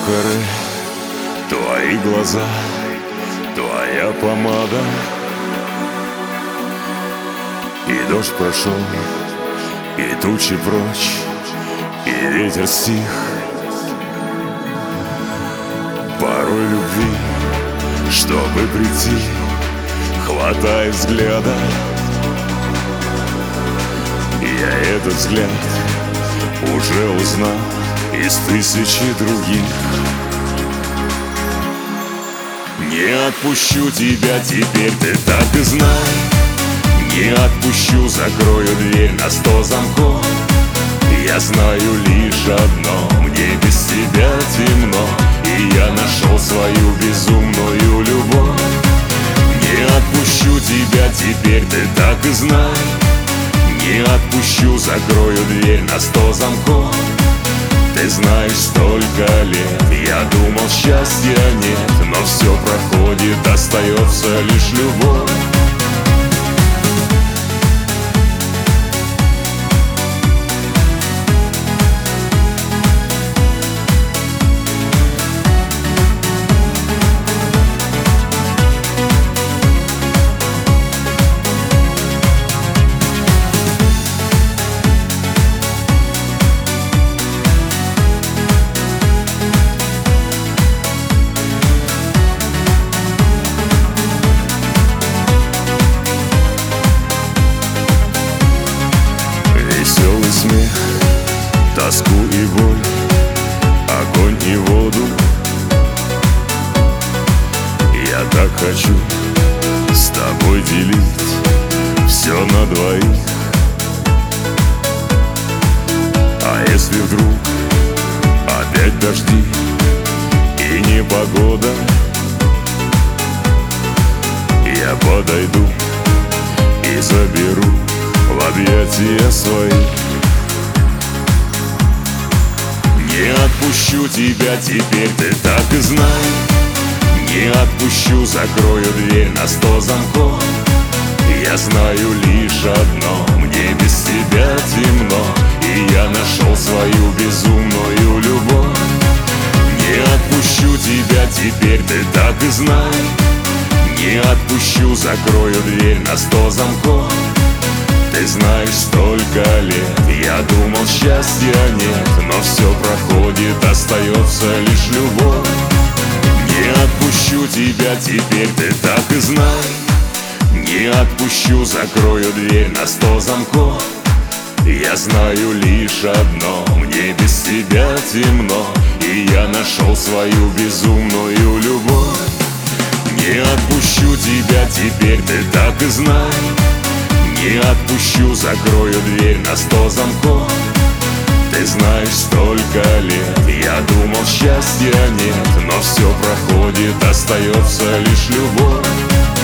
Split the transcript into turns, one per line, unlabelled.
каре, твои глаза, твоя помада. И дождь прошел, и тучи прочь, и ветер стих. Порой любви, чтобы прийти, хватает взгляда. Я этот взгляд уже узнал из тысячи других. Не отпущу тебя теперь, ты так и знай. Не отпущу, закрою дверь на 100 замков. Я знаю лишь одно: мне без тебя темно, и я нашел свою безумную любовь. Не отпущу тебя теперь, ты так и знай. Не отпущу, закрою дверь на 100 замков. Ты знаешь, столько лет я думал, счастья нет, но все проходит, остается лишь любовь. Смех, тоску и боль, огонь и воду. Я так хочу с тобой делить все на двоих. А если вдруг опять дожди и непогода, я подойду и заберу в объятия свои. Не отпущу тебя теперь, ты так и знай. Не отпущу, закрою дверь на 100 замков. Я знаю лишь одно: мне без тебя темно, и я нашел свою безумную любовь. Не отпущу тебя теперь, ты так и знай. Не отпущу, закрою дверь на 100 замков. Ты знаешь, столько лет я думал, счастья нет, но все проходит, остается лишь любовь. Не отпущу тебя теперь, ты так и знай. Не отпущу, закрою дверь на 100 замков. Я знаю лишь одно: мне без тебя темно, и я нашел свою безумную любовь. Не отпущу тебя теперь, ты так и знай. Не отпущу, закрою дверь на 100 замков. Ты знаешь, столько лет я думал, счастья нет, но все проходит, остается лишь любовь.